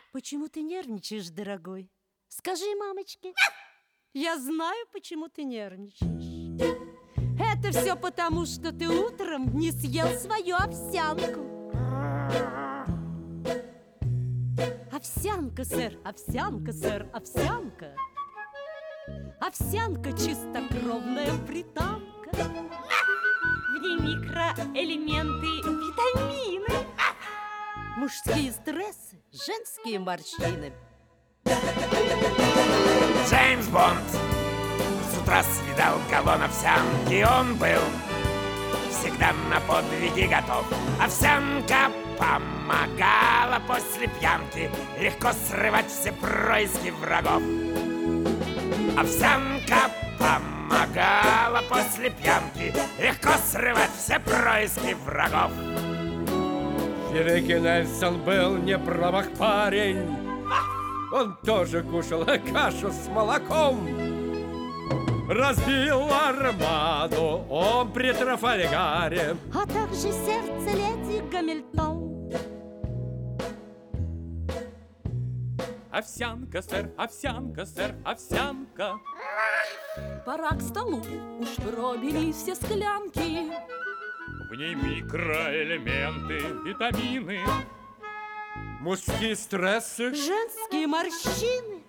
Почему ты нервничаешь, дорогой? Скажи мамочке. Я знаю, почему ты нервничаешь. Это все потому, что ты утром не съел свою овсянку. Овсянка, сэр, овсянка, сэр, овсянка. Овсянка чистокровная британка. В ней микроэлементы, витамины. Мужские стрессы, женские морщины. Джеймс Бонд с утра съедал галлон овсянки. Он был всегда на подвиги готов. Овсянка помогала после пьянки легко срывать все происки врагов. Овсянка помогала после пьянки легко срывать все происки врагов. Великий Нельсон был не промах парень. Он тоже кушал кашу с молоком. Разбил армаду он при Трафальгаре, а также сердце леди Гамильтон. Овсянка, сэр, овсянка, сэр, овсянка. Пора к столу, уж пробили все склянки. В ней микроэлементы, витамины. мужские стрессы, Женские морщины.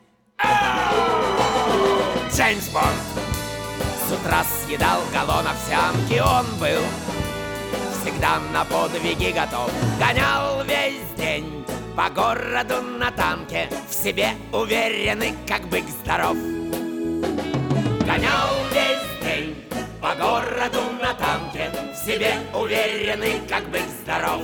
Джеймс Бонд с утра съедал галлон овсянки. Он был всегда на подвиги готов. Гонял весь день по городу на танке, в себе уверенный, как бык здоров. Гонял весь день по городу на танке, в себе уверенный, как бык здоров.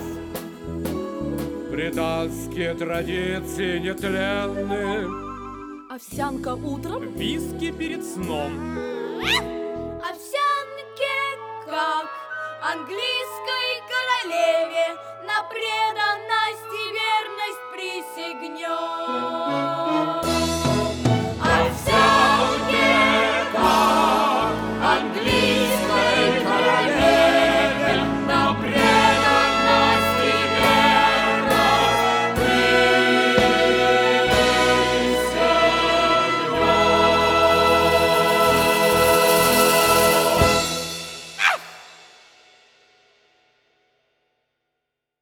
британские традиции нетленны. Овсянка утром, Виски перед сном. Овсянке, как английской королеве, на преданность и верность присягнем.